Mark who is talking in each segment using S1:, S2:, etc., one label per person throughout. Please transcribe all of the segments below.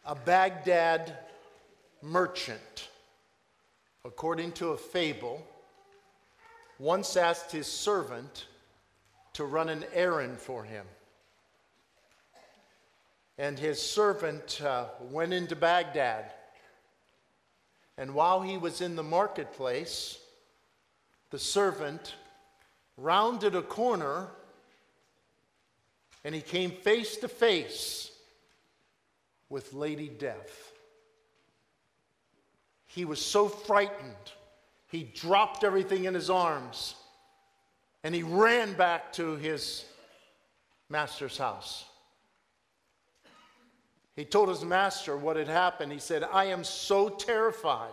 S1: A Baghdad merchant, according to a fable, once asked his servant to run an errand for him. And his servant went into Baghdad. And while he was in the marketplace, the servant rounded a corner and he came face to face with Lady Death. He was so frightened, he dropped everything in his arms and he ran back to his master's house. He told his master what had happened. He said, I am so terrified.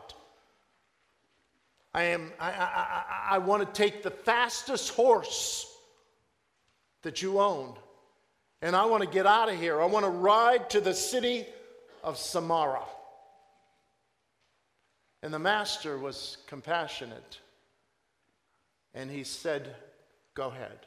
S1: I want to take the fastest horse that you own, and I want to get out of here. I want to ride to the city of Samarra. And the master was compassionate, and he said, go ahead.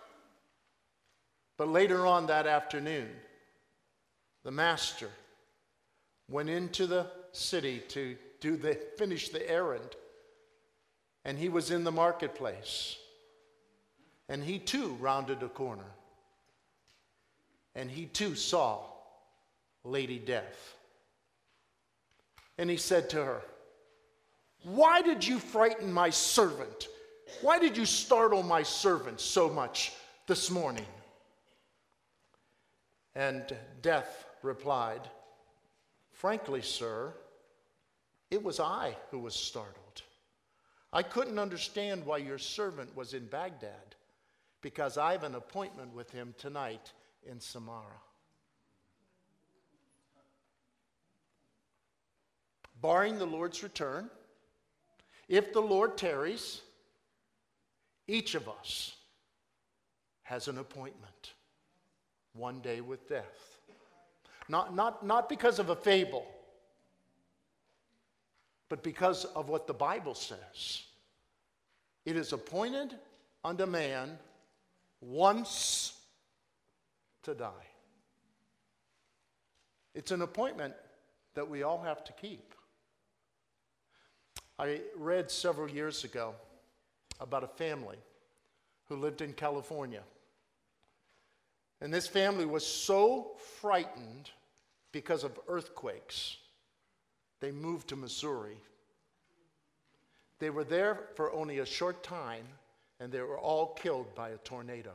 S1: But later on that afternoon, the master went into the city to finish the errand. And he was in the marketplace. And he too rounded a corner. And he too saw Lady Death. And he said to her, why did you frighten my servant? Why did you startle my servant so much this morning? And Death replied, frankly, sir, it was I who was startled. I couldn't understand why your servant was in Baghdad, because I have an appointment with him tonight in Samarra. Barring the Lord's return, if the Lord tarries, each of us has an appointment one day with death. Not because of a fable, but because of what the Bible says. It is appointed unto man once to die. It's an appointment that we all have to keep. I read several years ago about a family who lived in California. And this family was so frightened because of earthquakes, they moved to Missouri. They were there for only a short time, and they were all killed by a tornado.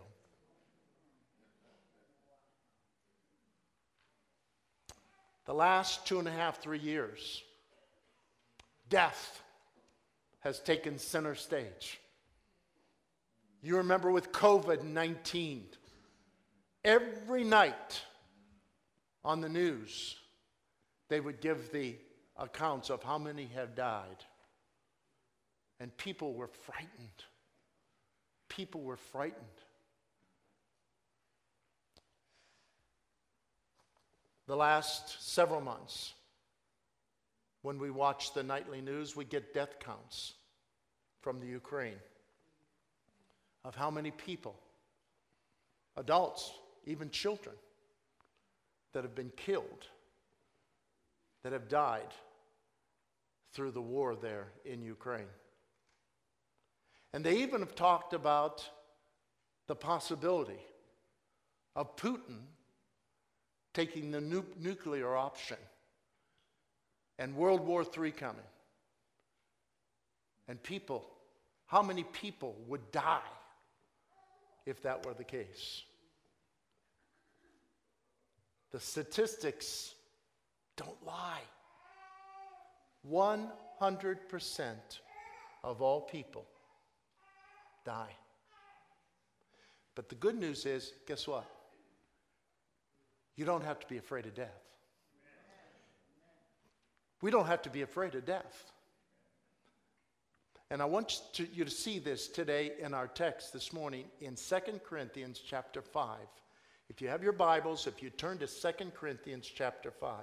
S1: The last 2.5, 3 years, death has taken center stage. You remember with COVID-19, every night on the news, they would give the accounts of how many have died. And people were frightened. People were frightened. The last several months, when we watch the nightly news, we get death counts from the Ukraine of how many people, adults, even children, that have been killed, that have died through the war there in Ukraine. And they even have talked about the possibility of Putin taking the nuclear option and World War III coming. And people, how many people would die if that were the case? The statistics don't lie. 100% of all people die. But the good news is, guess what? You don't have to be afraid of death. We don't have to be afraid of death. And I want you to see this today in our text this morning in 2 Corinthians chapter 5. If you have your Bibles, if you turn to 2 Corinthians chapter 5.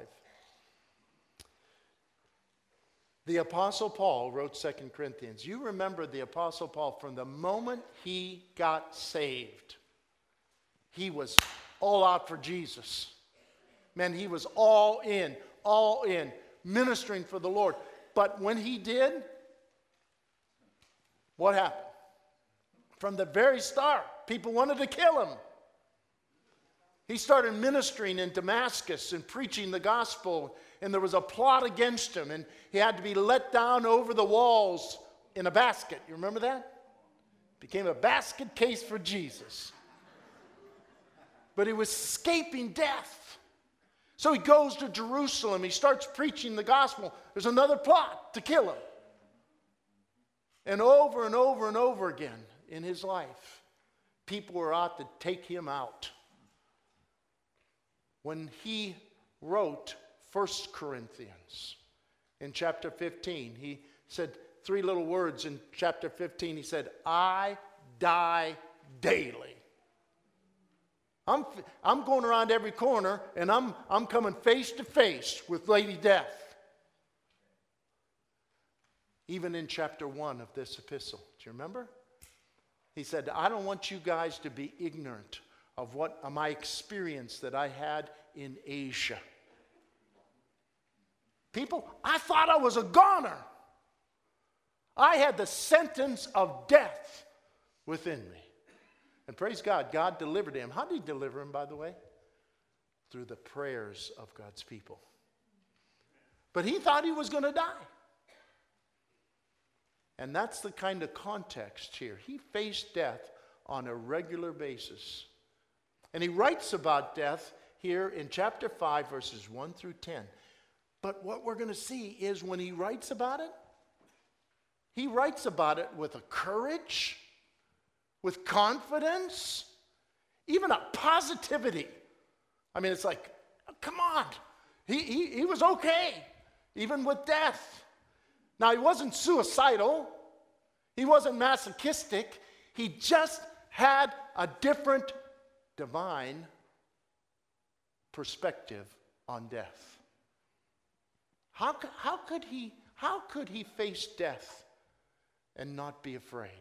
S1: The Apostle Paul wrote 2 Corinthians. You remember the Apostle Paul, from the moment he got saved, he was all out for Jesus. Man, he was all in. all in, ministering for the Lord. But when he did, what happened? From the very start, people wanted to kill him. He started ministering in Damascus and preaching the gospel, and there was a plot against him, and he had to be let down over the walls in a basket. You remember that? Became a basket case for Jesus. But he was escaping death. So he goes to Jerusalem. He starts preaching the gospel. There's another plot to kill him. And over and over and over again in his life, people were out to take him out. When he wrote 1 Corinthians in chapter 15, he said 3 little words in chapter 15. He said, I die daily. I'm going around every corner, and I'm coming face to face with Lady Death. Even in chapter 1 of this epistle. Do you remember? He said, I don't want you guys to be ignorant of what my experience that I had in Asia. People, I thought I was a goner. I had the sentence of death within me. And praise God, God delivered him. How did he deliver him, by the way? Through the prayers of God's people. But he thought he was going to die. And that's the kind of context here. He faced death on a regular basis. And he writes about death here in chapter 5, verses 1 through 10. But what we're going to see is when he writes about it, he writes about it with a courage, with confidence, even a positivity. I mean, it's like, come on. He was okay, even with death. Now, he wasn't suicidal. He wasn't masochistic. He just had a different divine perspective on death. How could he face death and not be afraid?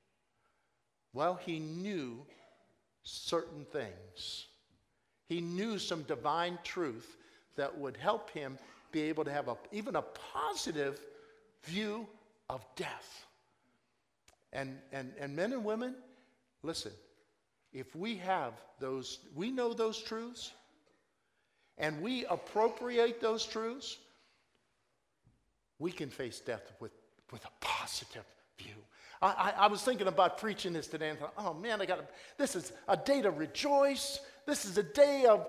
S1: Well, he knew certain things. He knew some divine truth that would help him be able to have even a positive view of death. And men and women, listen, if we have those, we know those truths, and we appropriate those truths, we can face death with a positive view. I was thinking about preaching this today and thought, oh man, this is a day to rejoice. This is a day of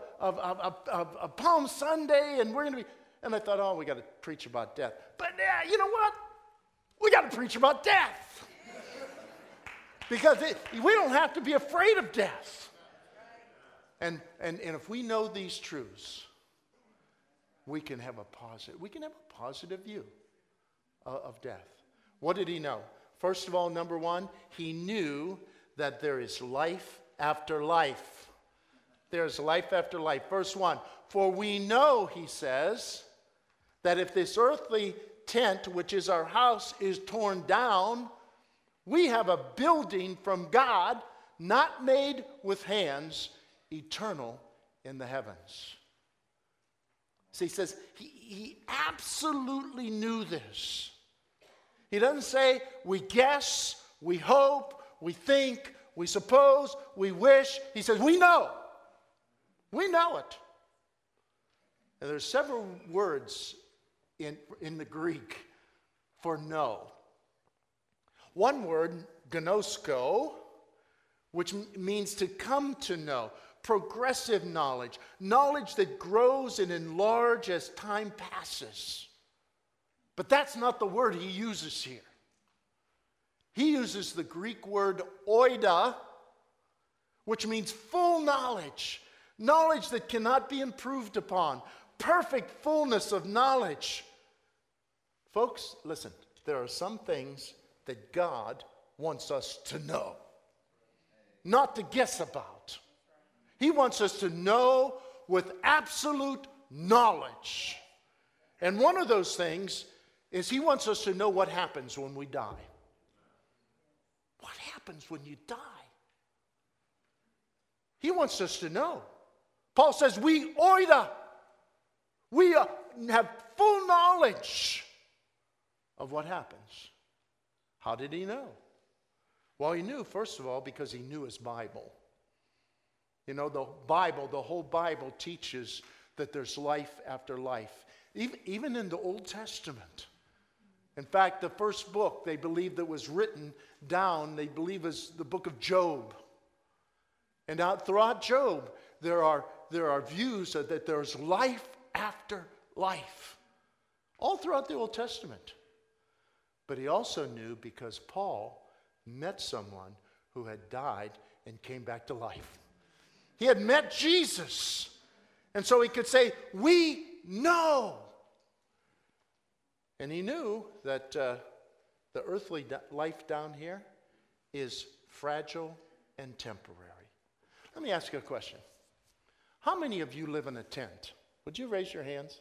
S1: Palm Sunday, and we're going to be, and I thought, oh, we got to preach about death. But you know what? We got to preach about death. Because we don't have to be afraid of death. And if we know these truths, we can have a positive view of death. What did he know? First of all, number one, he knew that there is life after life. There's life after life. Verse 1, for we know, he says, that if this earthly tent, which is our house, is torn down, we have a building from God, not made with hands, eternal in the heavens. So he says he absolutely knew this. He doesn't say we guess, we hope, we think, we suppose, we wish. He says we know. We know it. And there's several words in the Greek for know. One word, gnosko, which means to come to know. Progressive knowledge. Knowledge that grows and enlarges as time passes. But that's not the word he uses here. He uses the Greek word oida, which means full knowledge. Knowledge that cannot be improved upon. Perfect fullness of knowledge. Folks, listen, there are some things that God wants us to know, not to guess about. He wants us to know with absolute knowledge. And one of those things is he wants us to know what happens when we die. What happens when you die? He wants us to know. Paul says we oida. We have full knowledge of what happens. How did he know? Well, he knew, first of all, because he knew his Bible. You know, the Bible, the whole Bible teaches that there's life after life. Even in the Old Testament. In fact, the first book they believe that was written down, they believe is the book of Job. And throughout Job, there are views that there's life after life. All throughout the Old Testament. But he also knew because Paul met someone who had died and came back to life. He had met Jesus. And so he could say, we know. And he knew that the earthly life down here is fragile and temporary. Let me ask you a question. How many of you live in a tent? Would you raise your hands?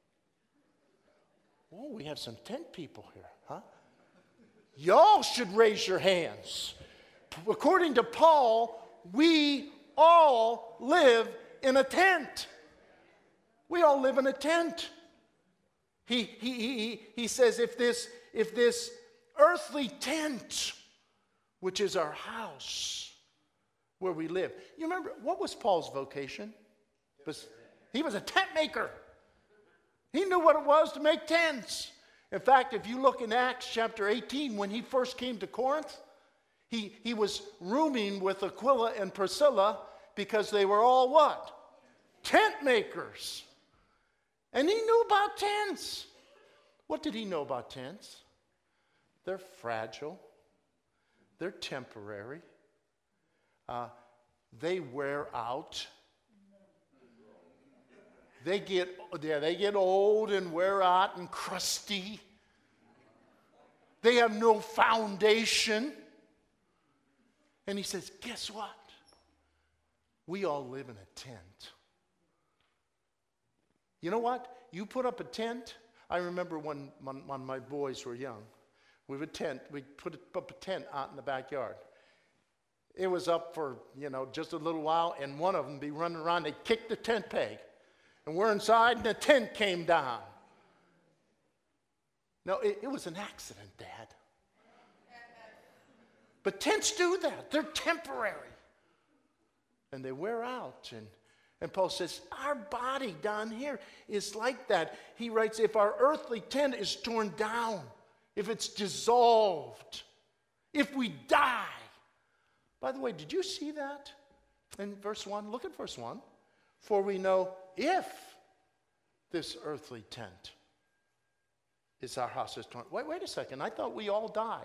S1: Oh, we have some tent people here, huh? Y'all should raise your hands. According to Paul, we all live in a tent. We all live in a tent. He says if this earthly tent, which is our house where we live. You remember, what was Paul's vocation? He was a tent maker. He knew what it was to make tents. In fact, if you look in Acts chapter 18, when he first came to Corinth, he was rooming with Aquila and Priscilla because they were all what? Tent makers. And he knew about tents. What did he know about tents? They're fragile. They're temporary. They wear out. They get old and wear out and crusty. They have no foundation. And he says, guess what? We all live in a tent. You know what? You put up a tent. I remember when my boys were young, we put up a tent out in the backyard. It was up for, just a little while, and one of them be running around. They kicked the tent peg. And we're inside, and the tent came down. No, it was an accident, Dad. But tents do that. They're temporary. And they wear out. And Paul says, our body down here is like that. He writes, if our earthly tent is torn down, if it's dissolved, if we die. By the way, did you see that in verse 1? Look at verse 1. For we know if this earthly tent is our house is torn. Wait a second. I thought we all died.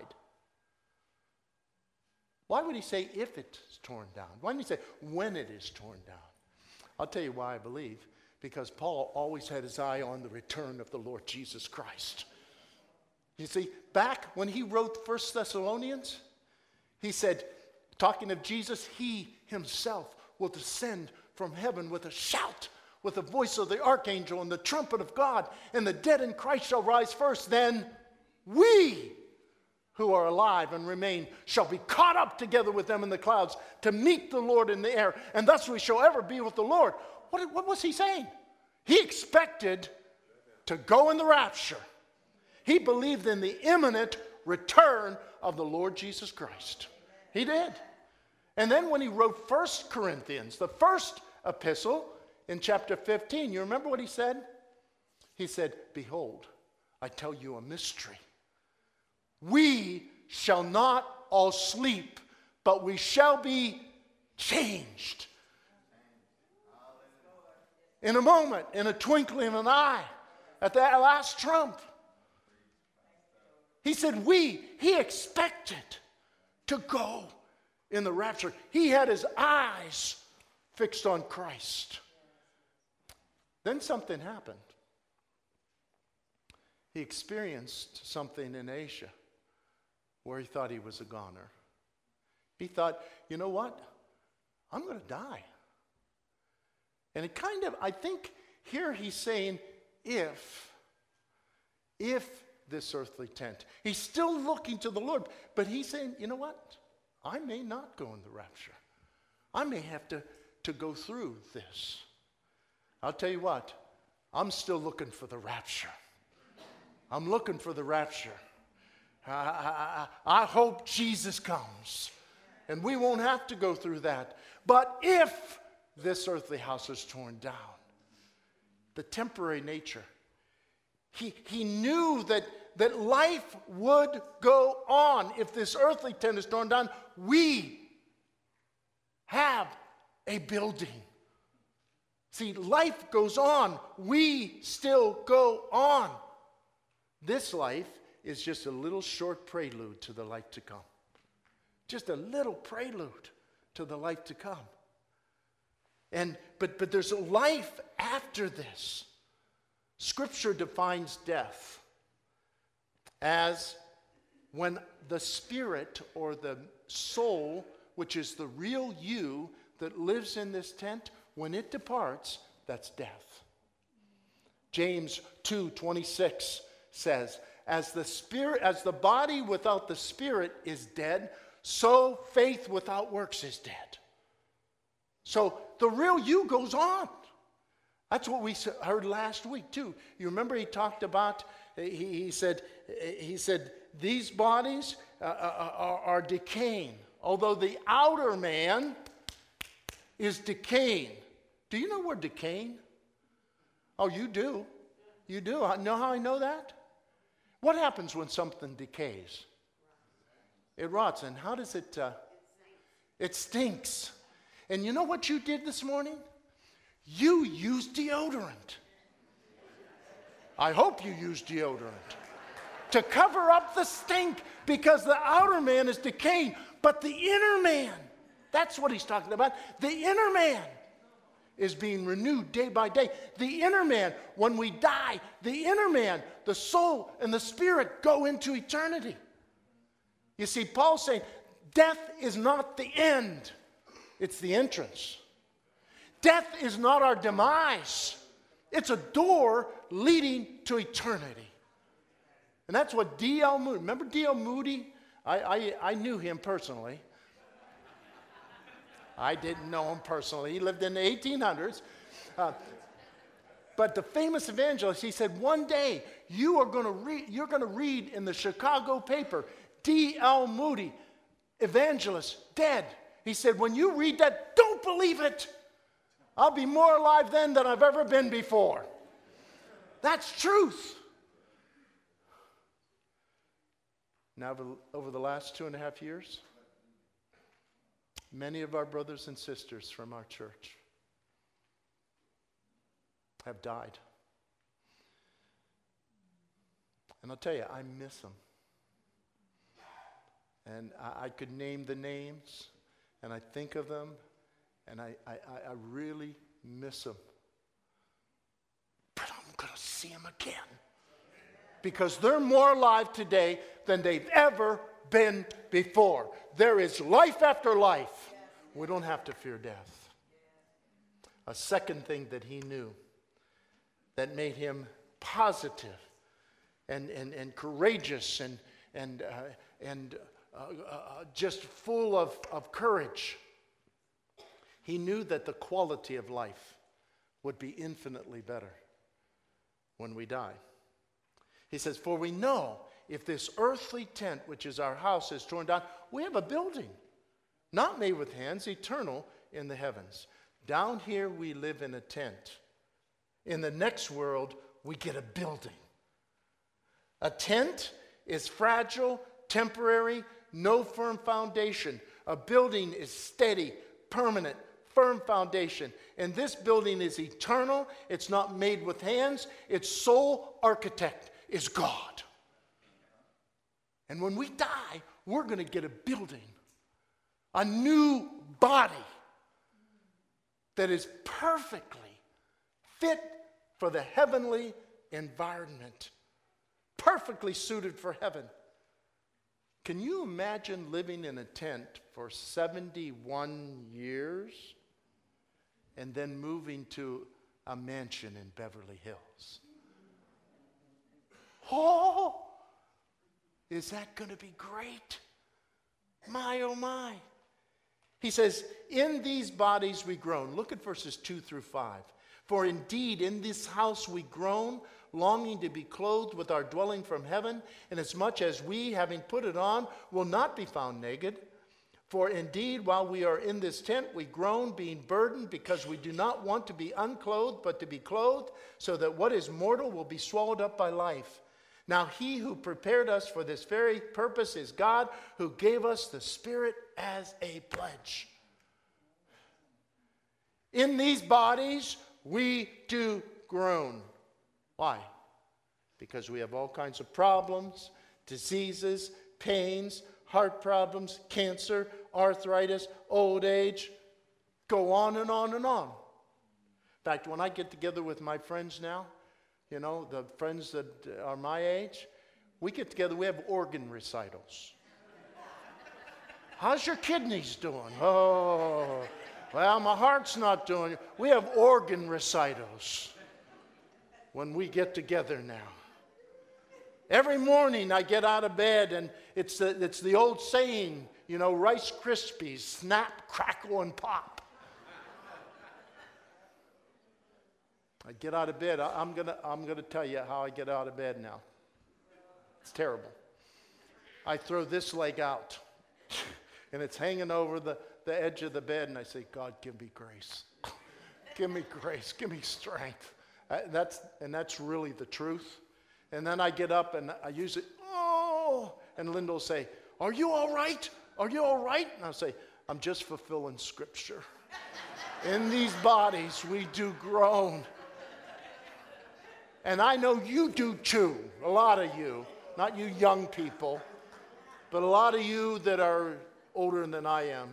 S1: Why would he say if it's torn down? Why didn't he say when it is torn down? I'll tell you why I believe. Because Paul always had his eye on the return of the Lord Jesus Christ. You see, back when he wrote 1 Thessalonians, he said, talking of Jesus, he himself will descend from heaven with a shout, with the voice of the archangel and the trumpet of God, and the dead in Christ shall rise first. Then we who are alive and remain shall be caught up together with them in the clouds to meet the Lord in the air, and thus we shall ever be with the Lord. What was he saying? He expected to go in the rapture. He believed in the imminent return of the Lord Jesus Christ. He did. And then when he wrote 1 Corinthians, the first epistle in chapter 15, you remember what he said? He said, behold, I tell you a mystery. We shall not all sleep, but we shall be changed. In a moment, in a twinkling of an eye, at that last trump. He said he expected to go in the rapture. He had his eyes fixed on Christ. Then something happened. He experienced something in Asia where he thought he was a goner. He thought, you know what? I'm going to die. And it kind of, I think here he's saying, if this earthly tent. He's still looking to the Lord, but he's saying, you know what? I may not go in the rapture. I may have to go through this. I'll tell you what, I'm still looking for the rapture. I'm looking for the rapture. I hope Jesus comes and we won't have to go through that. But if this earthly house is torn down, the temporary nature, he knew that life would go on. If this earthly tent is torn down, we have a building. See, life goes on. We still go on. This life is just a little short prelude to the life to come. Just a little prelude to the life to come. But there's a life after this. Scripture defines death as when the spirit or the soul, which is the real you that lives in this tent, when it departs, that's death. James 2:26 says, as the body without the spirit is dead, so faith without works is dead. So the real you goes on. That's what we heard last week too. You remember he talked about, he said these bodies are decaying. Although the outer man is decaying. Do you know we're decaying? Oh, you do. You do. Know how I know that? What happens when something decays? It rots. And how does it? It stinks. And you know what you did this morning? You used deodorant. I hope you used deodorant to cover up the stink, because the outer man is decaying, but the inner man, that's what he's talking about. The inner man is being renewed day by day. The inner man, when we die, the inner man, the soul and the spirit go into eternity. You see, Paul's saying death is not the end, it's the entrance. Death is not our demise. It's a door leading to eternity. And that's what D.L. Moody, remember D.L. Moody? I knew him personally. I didn't know him personally. He lived in the 1800s. But the famous evangelist, he said, one day you're going to read in the Chicago paper, D.L. Moody, evangelist, dead. He said, when you read that, don't believe it. I'll be more alive then than I've ever been before. That's truth. Now, over the last 2.5 years, many of our brothers and sisters from our church have died. And I'll tell you, I miss them. And I could name the names, and I think of them, and I really miss them. But I'm going to see them again. Because they're more alive today than they've ever been before. There is life after life. We don't have to fear death. A second thing that he knew that made him positive and courageous and just full of courage. He knew that the quality of life would be infinitely better when we die. He says, for we know if this earthly tent, which is our house, is torn down, we have a building, not made with hands, eternal in the heavens. Down here we live in a tent. In the next world, we get a building. A tent is fragile, temporary, no firm foundation. A building is steady, permanent, firm foundation. And this building is eternal. It's not made with hands. Its sole architect is God. And when we die, we're going to get a building, a new body that is perfectly fit for the heavenly environment, perfectly suited for heaven. Can you imagine living in a tent for 71 years and then moving to a mansion in Beverly Hills? Oh, is that going to be great? My, oh my. He says, in these bodies we groan. Look at verses 2 through 5. For indeed in this house we groan, longing to be clothed with our dwelling from heaven, inasmuch as we, having put it on, will not be found naked. For indeed, while we are in this tent, we groan, being burdened, because we do not want to be unclothed, but to be clothed, so that what is mortal will be swallowed up by life. Now he who prepared us for this very purpose is God, who gave us the Spirit as a pledge. In these bodies we do groan. Why? Because we have all kinds of problems, diseases, pains, heart problems, cancer, arthritis, old age, go on and on and on. In fact, when I get together with my friends now, you know, the friends that are my age, we get together, we have organ recitals. How's your kidneys doing? Oh, well, my heart's not doing it. We have organ recitals when we get together now. Every morning I get out of bed, and it's the old saying, you know, Rice Krispies, snap, crackle, and pop. I get out of bed. I'm gonna tell you how I get out of bed now. It's terrible. I throw this leg out, and it's hanging over the edge of the bed, and I say, God, give me grace. Give me grace. Give me strength. That's really the truth. And then I get up and I use it, oh, and Linda will say, are you all right? Are you all right? And I'll say, I'm just fulfilling Scripture. In these bodies we do groan. And I know you do too, a lot of you, not you young people, but a lot of you that are older than I am.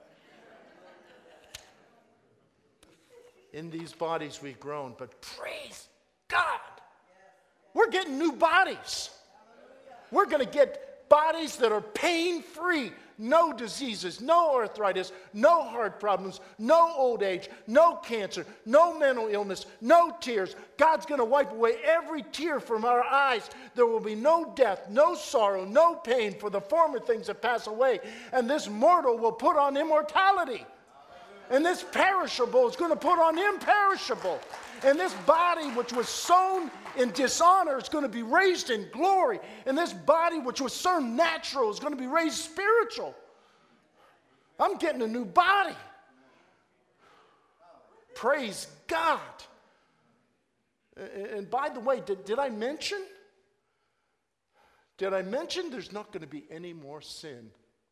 S1: In these bodies we groan, but praise God. We're getting new bodies. We're going to get bodies that are pain-free. No diseases, no arthritis, no heart problems, no old age, no cancer, no mental illness, no tears. God's going to wipe away every tear from our eyes. There will be no death, no sorrow, no pain, for the former things that pass away. And this mortal will put on immortality. And this perishable is going to put on imperishable. And this body which was sown in dishonor is going to be raised in glory. And this body which was sown natural is going to be raised spiritual. I'm getting a new body. Praise God. And by the way, did I mention? Did I mention there's not going to be any more sin?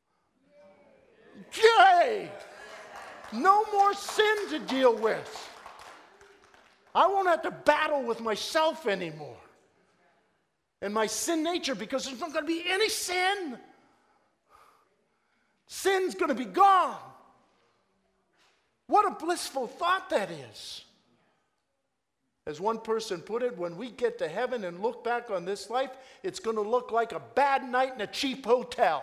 S1: Yay! No more sin to deal with. I won't have to battle with myself anymore and my sin nature, because there's not going to be any sin. Sin's going to be gone. What a blissful thought that is. As one person put it, when we get to heaven and look back on this life, it's going to look like a bad night in a cheap hotel.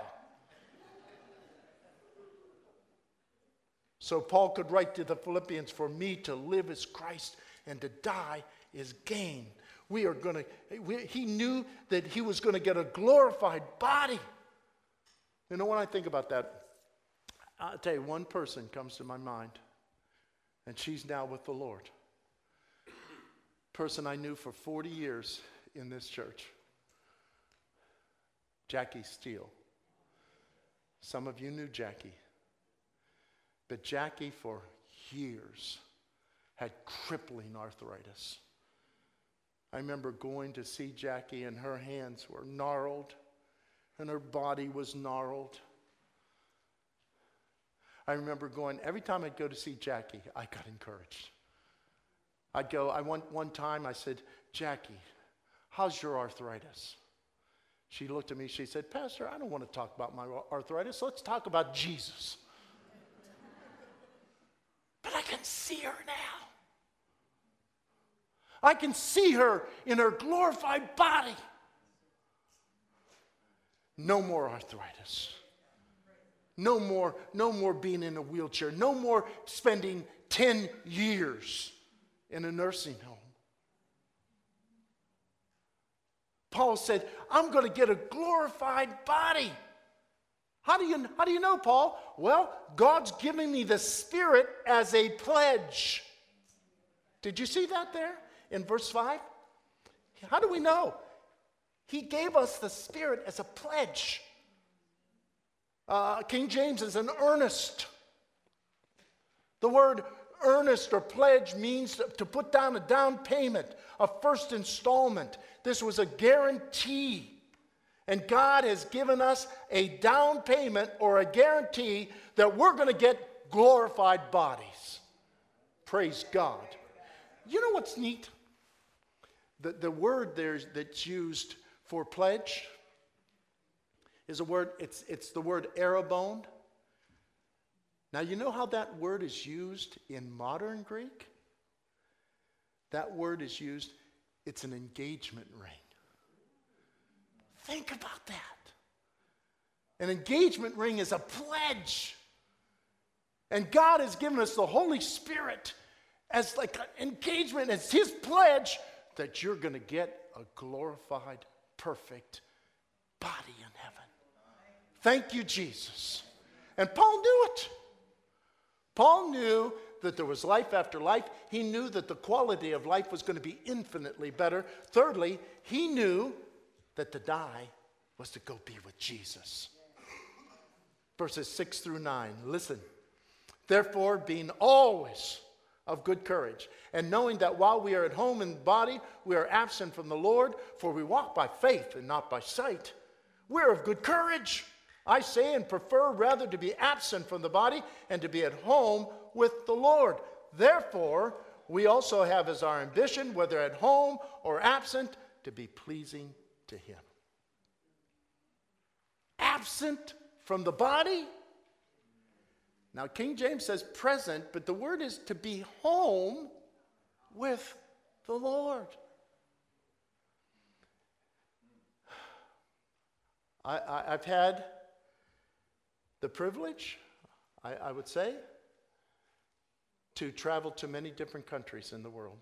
S1: So Paul could write to the Philippians, for me to live is Christ and to die is gain. He knew that he was going to get a glorified body. You know, when I think about that, I'll tell you, one person comes to my mind, and she's now with the Lord. Person I knew for 40 years in this church, Jackie Steele. Some of you knew Jackie. But Jackie, for years, had crippling arthritis. I remember going to see Jackie, and her hands were gnarled, and her body was gnarled. I remember going, every time I'd go to see Jackie, I got encouraged. One time I said, Jackie, how's your arthritis? She looked at me, she said, Pastor, I don't want to talk about my arthritis. Let's talk about Jesus. But I can see her now. I can see her in her glorified body. No more arthritis. No more being in a wheelchair. No more spending 10 years in a nursing home. Paul said, I'm going to get a glorified body. How do you know, Paul? Well, God's giving me the Spirit as a pledge Did you see that there in verse 5? How do we know? He gave us the Spirit as a pledge. King James is an earnest. The word earnest or pledge means to put down a down payment, a first installment. This was a guarantee. And God has given us a down payment or a guarantee that we're going to get glorified bodies. Praise God. You know what's neat? The word there that's used for pledge is a word, it's the word arrabon. Now, you know how that word is used in modern Greek? That word is used, it's an engagement ring. Think about that. An engagement ring is a pledge. And God has given us the Holy Spirit as like an engagement, as His pledge that you're going to get a glorified, perfect body in heaven. Thank you, Jesus. And Paul knew it. Paul knew that there was life after life. He knew that the quality of life was going to be infinitely better. Thirdly, he knew that to die was to go be with Jesus. Verses 6 through 9. Listen. Therefore, being always of good courage, and knowing that while we are at home in body, we are absent from the Lord, for we walk by faith and not by sight. We are of good courage, I say, and prefer rather to be absent from the body and to be at home with the Lord. Therefore, we also have as our ambition, whether at home or absent, to be pleasing to Him. Absent from the body. Now, King James says present, but the word is to be home with the Lord. I've had the privilege, I would say, to travel to many different countries in the world.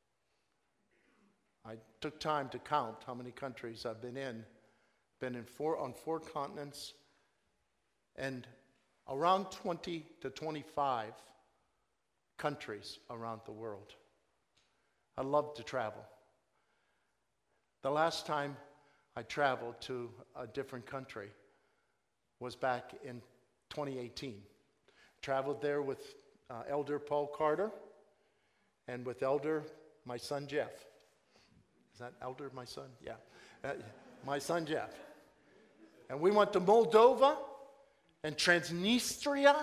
S1: I took time to count how many countries I've been in. Been on four continents and around 20 to 25 countries around the world. I love to travel. The last time I traveled to a different country was back in 2018. Traveled there with Elder Paul Carter and with Elder, my son Jeff. Is that Elder, my son? Yeah. My son Jeff. And we went to Moldova and Transnistria.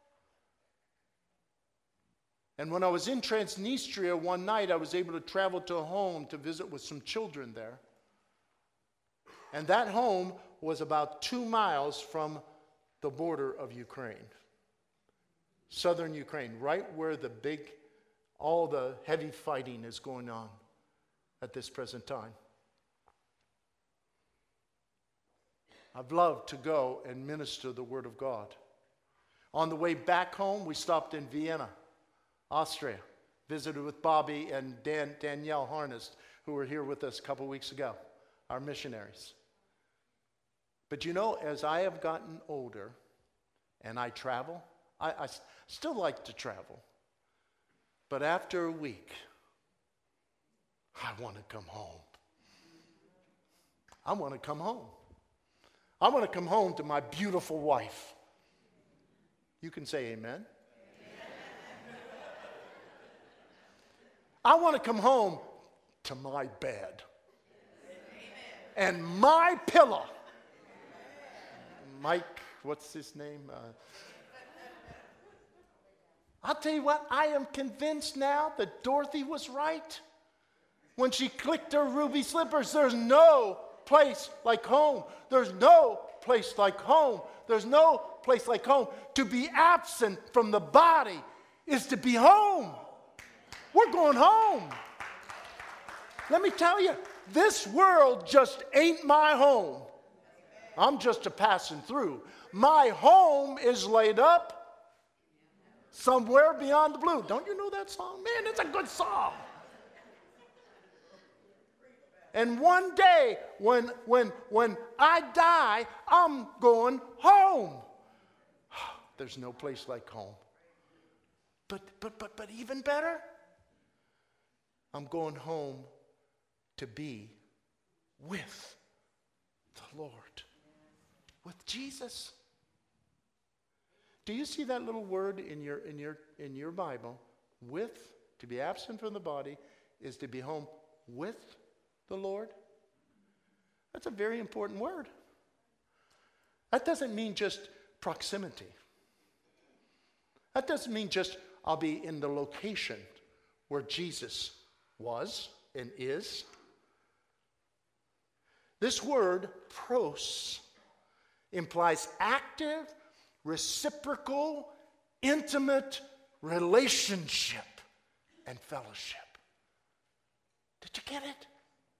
S1: And when I was in Transnistria one night, I was able to travel to a home to visit with some children there. And that home was about 2 miles from the border of Ukraine. Southern Ukraine, right where all the heavy fighting is going on at this present time. I've loved to go and minister the Word of God. On the way back home, we stopped in Vienna, Austria, visited with Bobby and Danielle Harnest, who were here with us a couple weeks ago, our missionaries. But you know, as I have gotten older and I travel, I still like to travel. But after a week, I want to come home. I want to come home. I want to come home to my beautiful wife. You can say amen. I want to come home to my bed and my pillow. Mike, what's his name? I'll tell you what, I am convinced now that Dorothy was right when she clicked her ruby slippers. There's no place like home. There's no place like home. There's no place like home. To be absent from the body is to be home. We're going home. Let me tell you, this world just ain't my home. I'm just a passing through. My home is laid up somewhere beyond the blue. Don't you know that song? Man, it's a good song. And one day, when I die, I'm going home. There's no place like home. But even better, I'm going home to be with the Lord, with Jesus. Do you see that little word in your Bible? With, to be absent from the body, is to be home with the Lord. That's a very important word. That doesn't mean just proximity. That doesn't mean just I'll be in the location where Jesus was and is. This word, pros, implies active, reciprocal, intimate relationship and fellowship. Did you get it?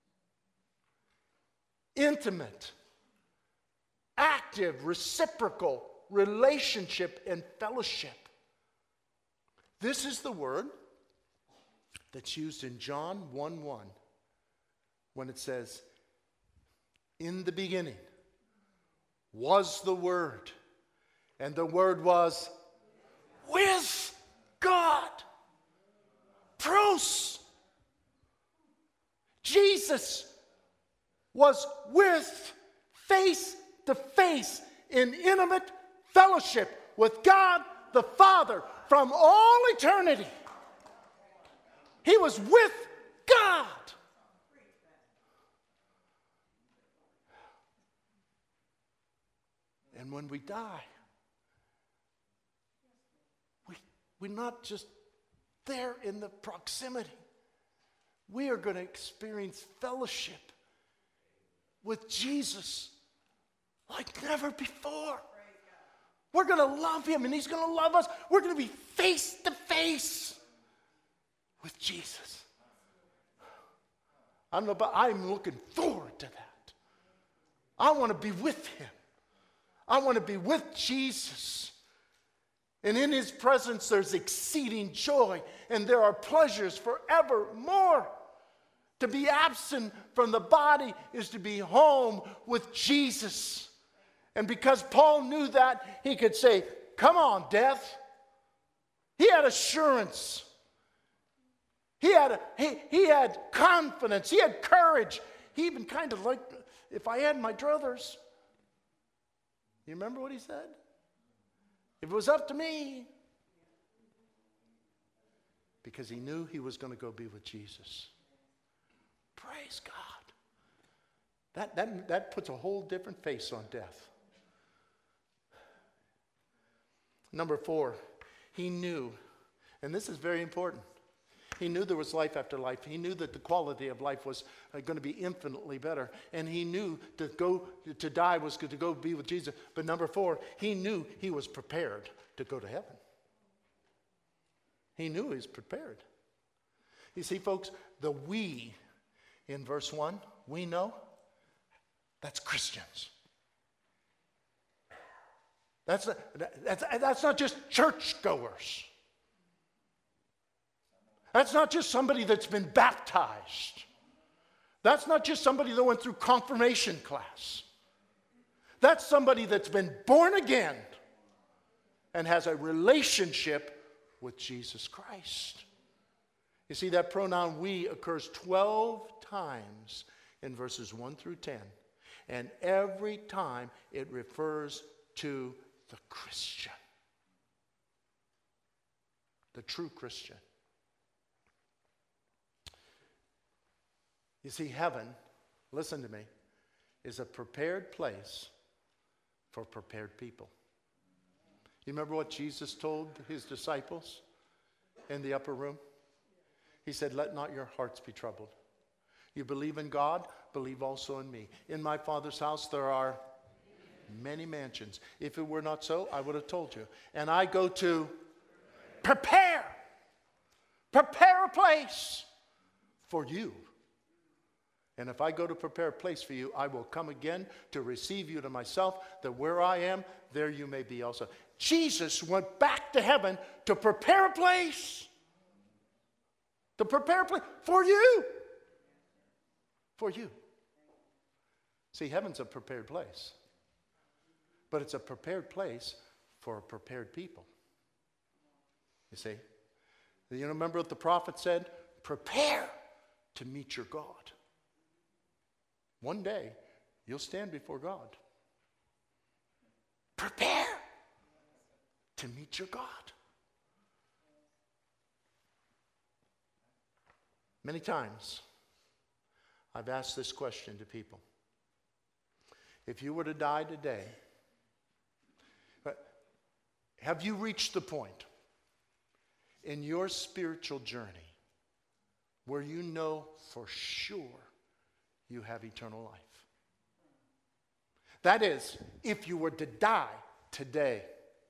S1: Intimate, active, reciprocal relationship and fellowship. This is the word that's used in John 1:1 when it says, in the beginning was the Word, and the Word was with God. Pros. Jesus was with, face to face, in intimate fellowship with God the Father from all eternity. He was with God. And when we die, we're not just there in the proximity. We are going to experience fellowship with Jesus like never before. We're going to love him and he's going to love us. We're going to be face to face with Jesus. I don't know, but I'm looking forward to that. I want to be with him. I want to be with Jesus. And in his presence there's exceeding joy, and there are pleasures forevermore. To be absent from the body is to be home with Jesus. And because Paul knew that, he could say, come on, death. He had assurance. He had confidence. He had courage. He even kind of liked, if I had my druthers. You remember what he said? If it was up to me. Because he knew he was going to go be with Jesus. Praise God. That puts a whole different face on death. Number 4, he knew, and this is very important, he knew there was life after life. He knew that the quality of life was going to be infinitely better. And he knew to die was to go be with Jesus. But number 4, he knew he was prepared to go to heaven. He knew he was prepared. You see, folks, the we in verse 1, we know, that's Christians. That's not just churchgoers. That's not just somebody that's been baptized. That's not just somebody that went through confirmation class. That's somebody that's been born again and has a relationship with Jesus Christ. You see, that pronoun we occurs 12 times in verses 1 through 10. And every time it refers to the Christian. The true Christian. You see, heaven, listen to me, is a prepared place for prepared people. You remember what Jesus told his disciples in the upper room? He said, let not your hearts be troubled. You believe in God, believe also in me. In my Father's house there are many mansions. If it were not so, I would have told you. And I go to prepare a place for you. And if I go to prepare a place for you, I will come again to receive you to myself, that where I am, there you may be also. Jesus went back to heaven to prepare a place. To prepare a place for you. For you. See, heaven's a prepared place. But it's a prepared place for a prepared people. You see? You remember what the prophet said? Prepare to meet your God. One day, you'll stand before God. Prepare to meet your God. Many times, I've asked this question to people. If you were to die today, have you reached the point in your spiritual journey where you know for sure you have eternal life? That is, if you were to die today,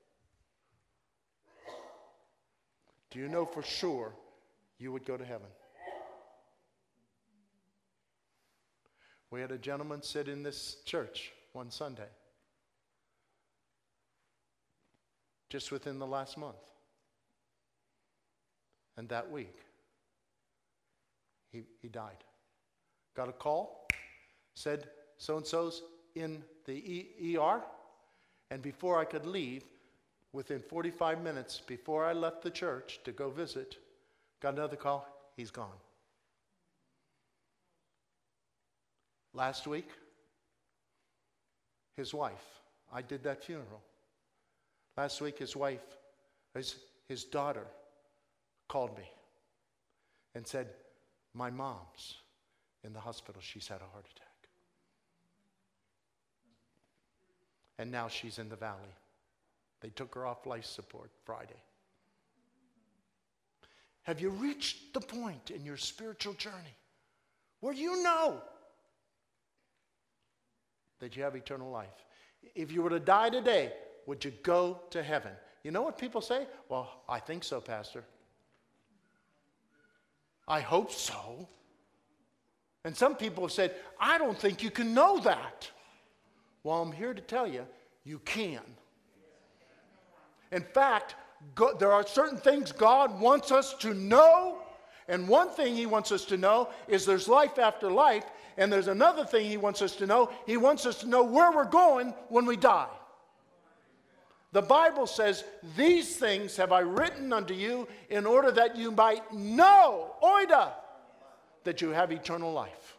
S1: do you know for sure you would go to heaven? We had a gentleman sit in this church one Sunday, just within the last month. And that week, he died. Got a call, said so-and-so's in the ER, and before I could leave, within 45 minutes before I left the church to go visit, got another call, he's gone. Last week, his wife, I did that funeral. Last week, his wife, his daughter called me and said, my mom's in the hospital. She's had a heart attack. And now she's in the valley. They took her off life support Friday. Have you reached the point in your spiritual journey where you know that you have eternal life? If you were to die today, would you go to heaven? You know what people say? Well, I think so, Pastor. I hope so. And some people have said, I don't think you can know that. Well, I'm here to tell you, you can. In fact, there are certain things God wants us to know. And one thing he wants us to know is there's life after life. And there's another thing he wants us to know. He wants us to know where we're going when we die. The Bible says, these things have I written unto you in order that you might know, oida, that you have eternal life.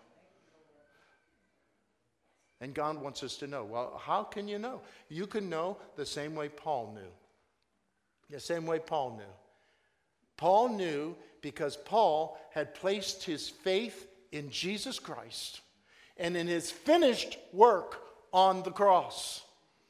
S1: And God wants us to know. Well, how can you know? You can know the same way Paul knew. The same way Paul knew. Paul knew because Paul had placed his faith in Jesus Christ and in his finished work on the cross.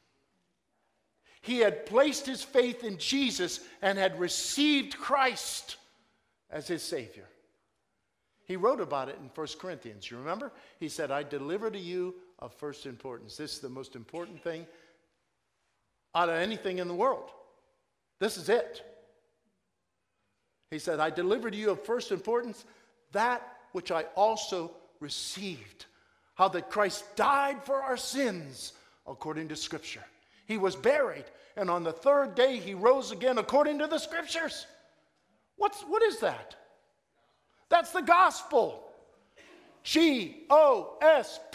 S1: He had placed his faith in Jesus and had received Christ as his Savior. He wrote about it in 1 Corinthians. You remember? He said, I deliver to you of first importance. This is the most important thing out of anything in the world. This is it. He said, I deliver to you of first importance that which I also received. How that Christ died for our sins according to Scripture. He was buried, and on the third day he rose again according to the Scriptures. What is that? That's the gospel. Gospel.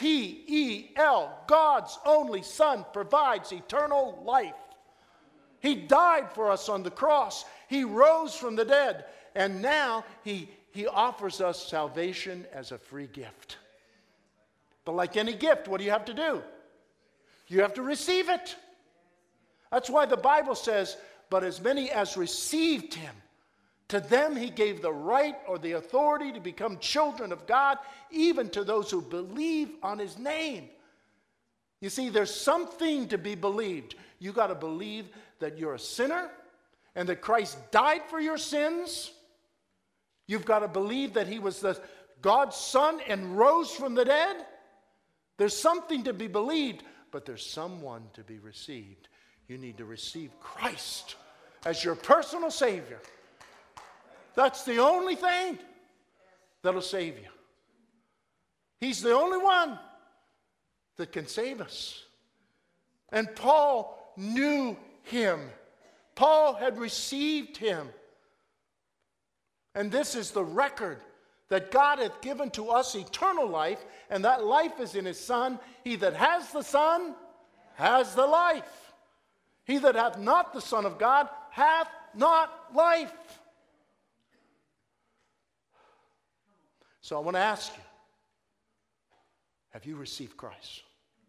S1: God's only Son provides eternal life. He died for us on the cross. He rose from the dead. And now he offers us salvation as a free gift. But like any gift, what do you have to do? You have to receive it. That's why the Bible says, but as many as received him, to them he gave the right or the authority to become children of God, even to those who believe on his name. You see, there's something to be believed. You got to believe that you're a sinner and that Christ died for your sins. You've got to believe that he was God's Son and rose from the dead. There's something to be believed, but there's someone to be received. You need to receive Christ as your personal Savior. That's the only thing that'll save you. He's the only one that can save us. And Paul knew him. Paul had received him. And this is the record that God hath given to us eternal life, and that life is in his Son. He that has the Son has the life. He that hath not the Son of God hath not life. So I want to ask you, have you received Christ?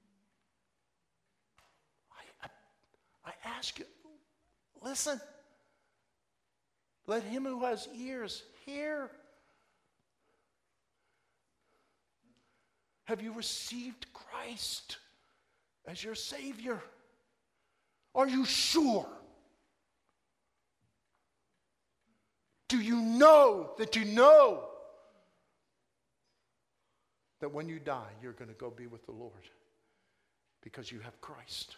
S1: I ask you, listen. Let him who has ears hear. Have you received Christ as your Savior? Are you sure? Do you know that that when you die, you're going to go be with the Lord because you have Christ?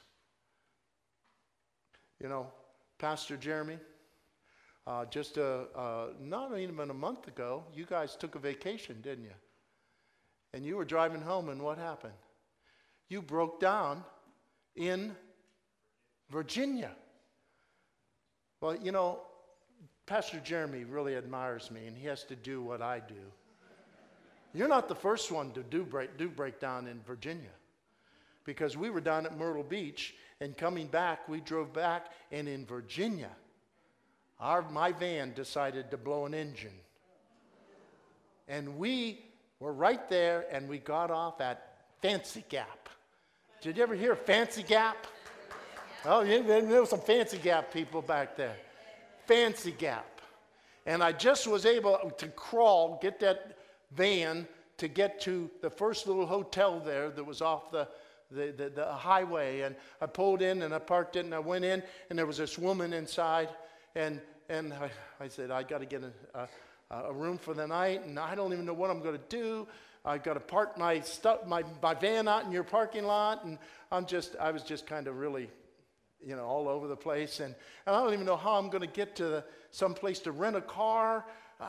S1: You know, Pastor Jeremy, not even a month ago, you guys took a vacation, didn't you? And you were driving home, and what happened? You broke down in Virginia. Well, you know, Pastor Jeremy really admires me, and he has to do what I do. You're not the first one to do breakdown in Virginia, because we were down at Myrtle Beach, and coming back, we drove back, and in Virginia, my van decided to blow an engine. And we were right there, and we got off at Fancy Gap. Did you ever hear of Fancy Gap? Oh, yeah, there were some Fancy Gap people back there. Fancy Gap. And I just was able to get that van to get to the first little hotel there that was off the highway. And I pulled in and I parked it and I went in and there was this woman inside. And I said, I got to get a room for the night, and I don't even know what I'm going to do. I've got to park my van out in your parking lot, and I was just kind of really, all over the place, and I don't even know how I'm going to get to some place to rent a car.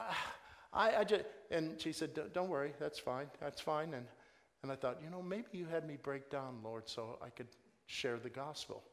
S1: And she said, don't worry, that's fine, and I thought, maybe you had me break down, Lord, so I could share the gospel.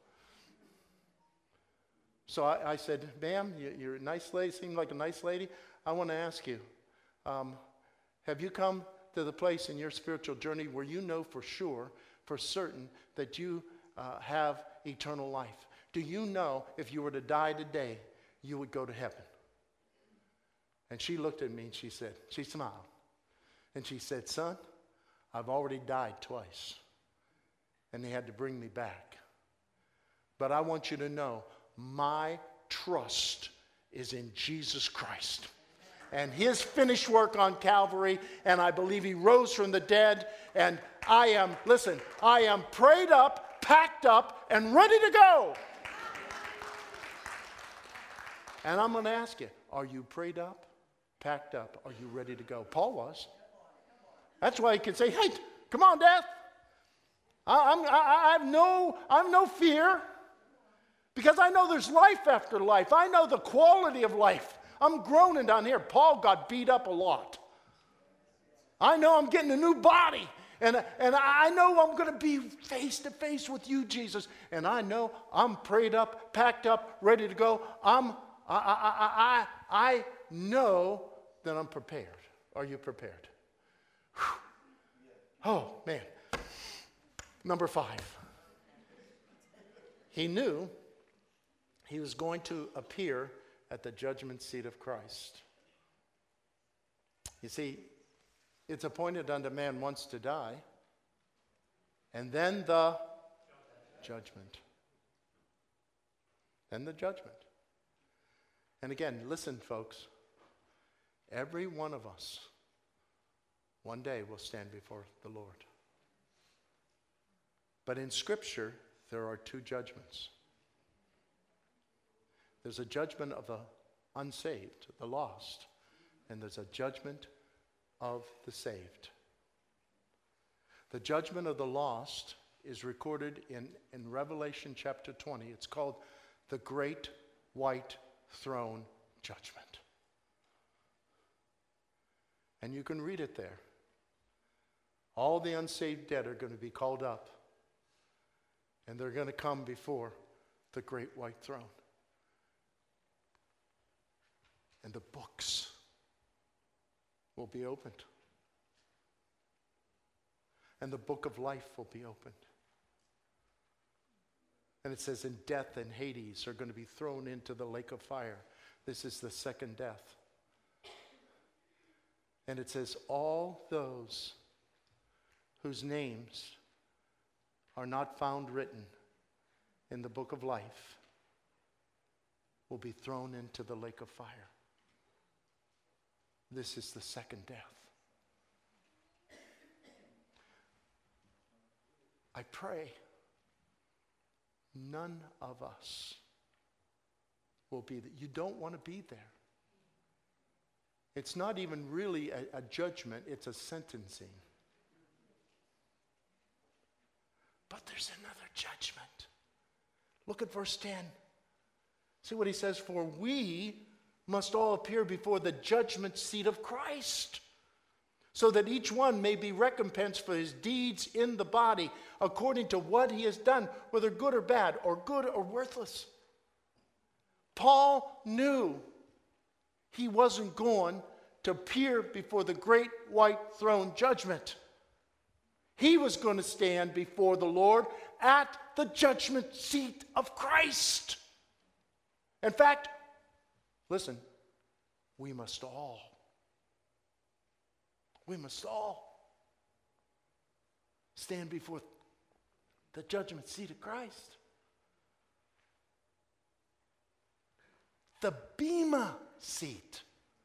S1: So I said, ma'am, you're a nice lady, seem like a nice lady. I want to ask you, have you come to the place in your spiritual journey where you know for sure, for certain, that you have eternal life? Do you know if you were to die today, you would go to heaven? And she looked at me and she smiled. And she said, son, I've already died twice. And they had to bring me back. But I want you to know, my trust is in Jesus Christ and his finished work on Calvary, and I believe he rose from the dead, and I am prayed up, packed up, and ready to go. And I'm going to ask you, are you prayed up, packed up? Are you ready to go? Paul was. That's why he can say, hey, come on, death. I have no fear. Because I know there's life after life. I know the quality of life. I'm groaning down here. Paul got beat up a lot. I know I'm getting a new body. And I know I'm going to be face to face with you, Jesus. And I know I'm prayed up, packed up, ready to go. I know that I'm prepared. Are you prepared? Whew. Oh, man. Number 5. He knew he was going to appear at the judgment seat of Christ. You see, it's appointed unto man once to die, and then the judgment. Then the judgment. And again, listen, folks. Every one of us, one day will stand before the Lord. But in Scripture, there are 2 judgments. There's a judgment of the unsaved, the lost, and there's a judgment of the saved. The judgment of the lost is recorded in Revelation chapter 20. It's called the Great White Throne Judgment. And you can read it there. All the unsaved dead are going to be called up, and they're going to come before the Great White Throne. And the books will be opened. And the book of life will be opened. And it says, and death and Hades are going to be thrown into the lake of fire. This is the second death. And it says, all those whose names are not found written in the book of life will be thrown into the lake of fire. This is the second death. I pray none of us will be there. You don't want to be there. It's not even really a judgment, it's a sentencing. But there's another judgment. Look at verse 10. See what he says, for we must all appear before the judgment seat of Christ, so that each one may be recompensed for his deeds in the body, according to what he has done, whether good or bad, or good or worthless. Paul knew he wasn't going to appear before the great white throne judgment. He was going to stand before the Lord at the judgment seat of Christ. In fact, listen, we must all stand before the judgment seat of Christ. The Bema seat.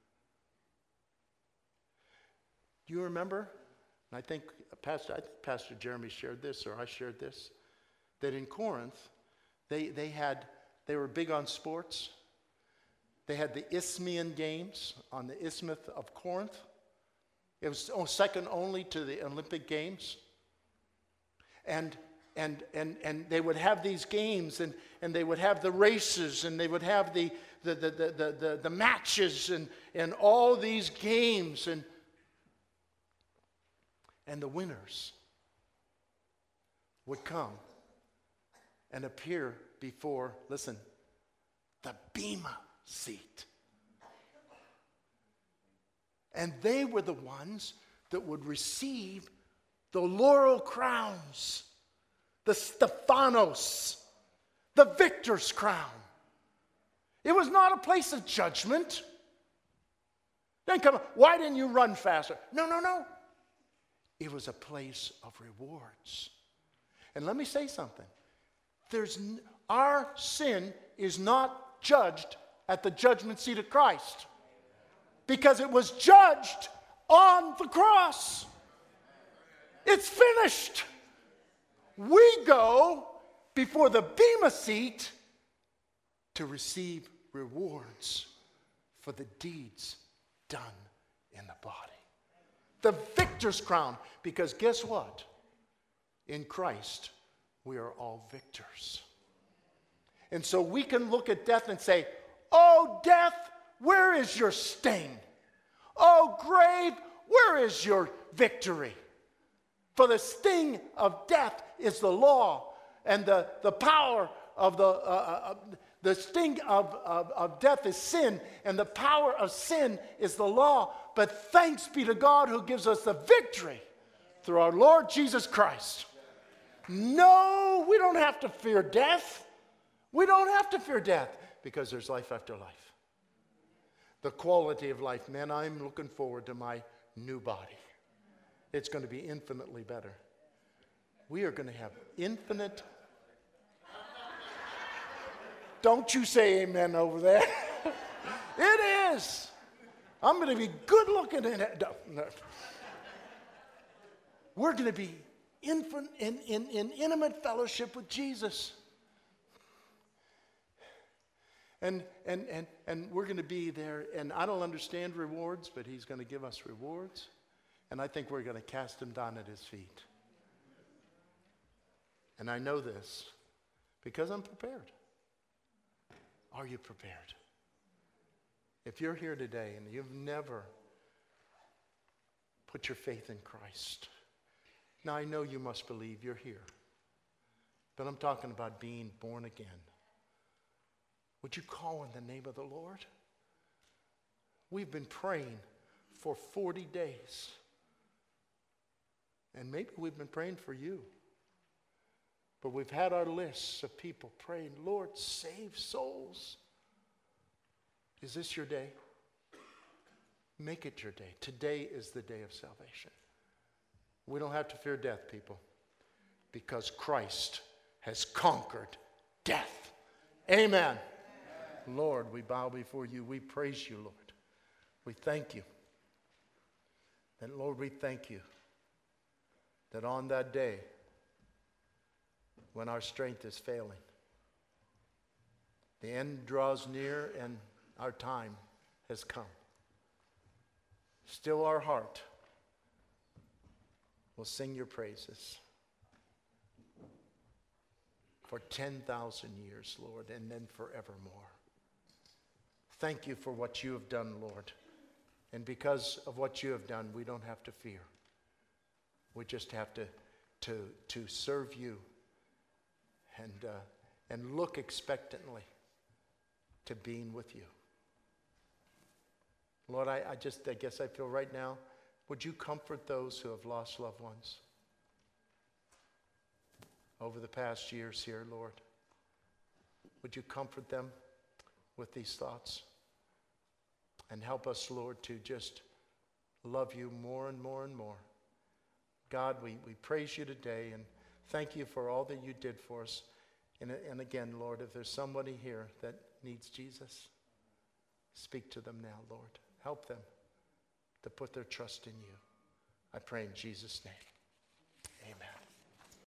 S1: Do you remember? And I think Pastor Jeremy shared this, or I shared this, that in Corinth, they were big on sports. They had the Isthmian Games on the Isthmus of Corinth. It was second only to the Olympic Games. And they would have these games, and they would have the races, and they would have the matches, and all these games, and the winners would come and appear before, listen, the Bema seat. And they were the ones that would receive the laurel crowns, the Stephanos, the victor's crown. It was not a place of judgment. Then come, why didn't you run faster? No. It was a place of rewards. And let me say something. Our sin is not judged at the judgment seat of Christ, because it was judged on the cross. It's finished. We go before the Bema seat to receive rewards for the deeds done in the body. The victor's crown, because guess what? In Christ, we are all victors. And so we can look at death and say, oh, death, where is your sting? Oh, grave, where is your victory? For the sting of death is the law, and the power of the sting of death is sin, and the power of sin is the law. But thanks be to God who gives us the victory through our Lord Jesus Christ. No, we don't have to fear death. We don't have to fear death, because there's life after life. The quality of life. Man, I'm looking forward to my new body. It's going to be infinitely better. We are going to have infinite. Don't you say amen over there. It is. I'm going to be good looking in it. No. We're going to be in intimate fellowship with Jesus. And we're going to be there. And I don't understand rewards, but he's going to give us rewards. And I think we're going to cast them down at his feet. And I know this because I'm prepared. Are you prepared? If you're here today and you've never put your faith in Christ, now I know you must believe you're here. But I'm talking about being born again. Would you call on the name of the Lord? We've been praying for 40 days. And maybe we've been praying for you. But we've had our lists of people praying, Lord, save souls. Is this your day? Make it your day. Today is the day of salvation. We don't have to fear death, people, because Christ has conquered death. Amen. Lord, we bow before you. We praise you, Lord. We thank you. And Lord, we thank you that on that day when our strength is failing, the end draws near and our time has come. Still our heart will sing your praises for 10,000 years, Lord, and then forevermore. Thank you for what you have done, Lord. And because of what you have done, we don't have to fear. We just have to serve you and look expectantly to being with you. Lord, I guess I feel right now, would you comfort those who have lost loved ones over the past years here, Lord? Would you comfort them with these thoughts? And help us, Lord, to just love you more and more and more. God, we praise you today and thank you for all that you did for us. And again, Lord, if there's somebody here that needs Jesus, speak to them now, Lord. Help them to put their trust in you. I pray in Jesus' name. Amen.